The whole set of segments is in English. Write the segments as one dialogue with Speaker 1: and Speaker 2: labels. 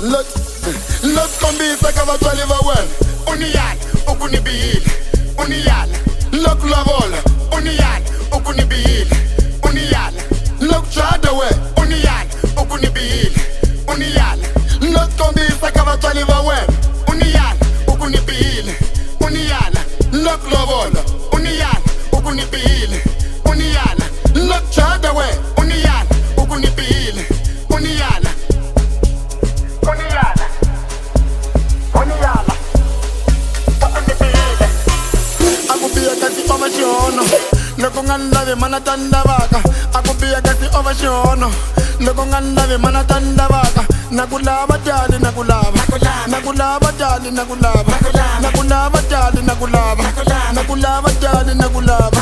Speaker 1: Losikhombisa kabatshali bakwena uniyala ukunibiyile uniyala lokulobola uniyala ukunibiyile uniyala lokujada we uniyala ukunibiyile uniyala losikhombisa kabatshali bakwena uniyala ukunibiyile uniyala lokulobola uniyala ukunibiyile uniyala lokujada we uniyala ukunibiyile uniyala uniyala uniyala ukunibiyile akubiya kasi ovashono loko nga lavi mana tandavaka akubiya kasi ovashono loko nga lavi mana tandavaka nakulava jali nakulava nakulava jali nakulava nakulava jali nakulava nakulava jali nakulava.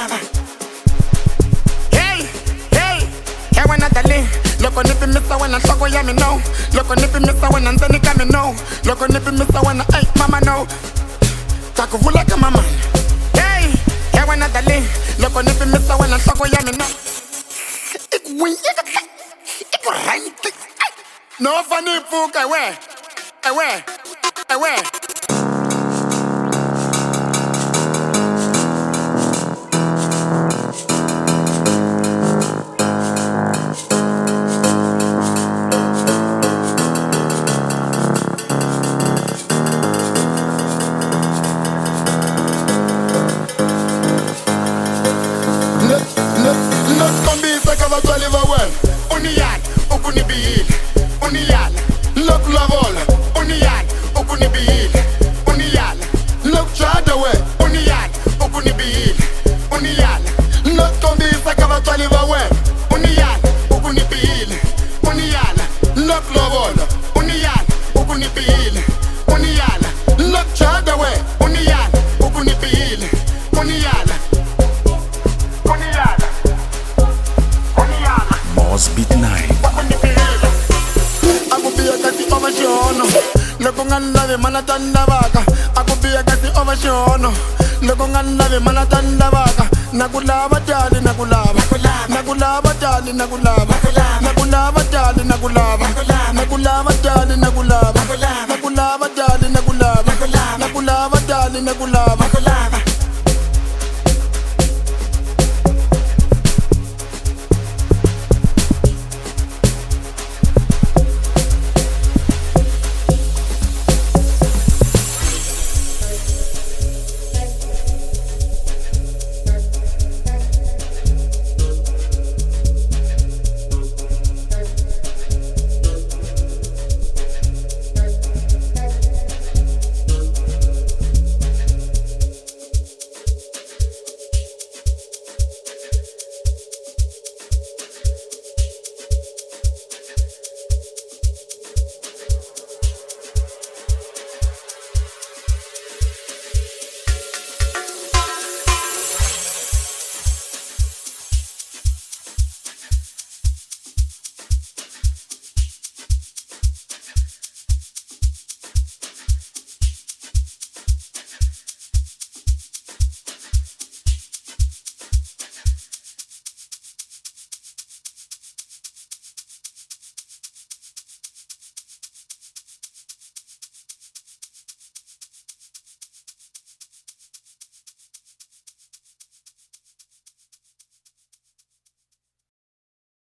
Speaker 1: Hey hey hey wena dali loko nipimisa wena nhloko ya mi no loko nipimisa wena ndzeni ka mi no loko nipimisa wena ay mama no takuvula ka mama. Hey hey wena dali loko nipimisa wena nhloko ya mi no no funny fuck ewe ewe ewe. Losikhombisa kabatshali bakwena uniyala ukunibiyile uniyala lokulobola uniyala ukunibiyile uniyala lokujada we uniyala ukunibiyile uniyala losikhombisa kabatshali bakwena uniyala ukunibiyile uniyala lokulobola uniyala ukunibiyile uniyala lokujada we uniyala ukunibiyile uniyala uniyala.
Speaker 2: Mosbeat 9
Speaker 1: akubiya kasi ovashono loko nga lavi mana tandavaka akubiya kasi ovashono loko nga lavi mana tandavaka nakulava jali nakulava nakulava jali nakulava nakulava jali nakulava nakulava jali nakulava nakulava jali nakulava nakulava jali nakulava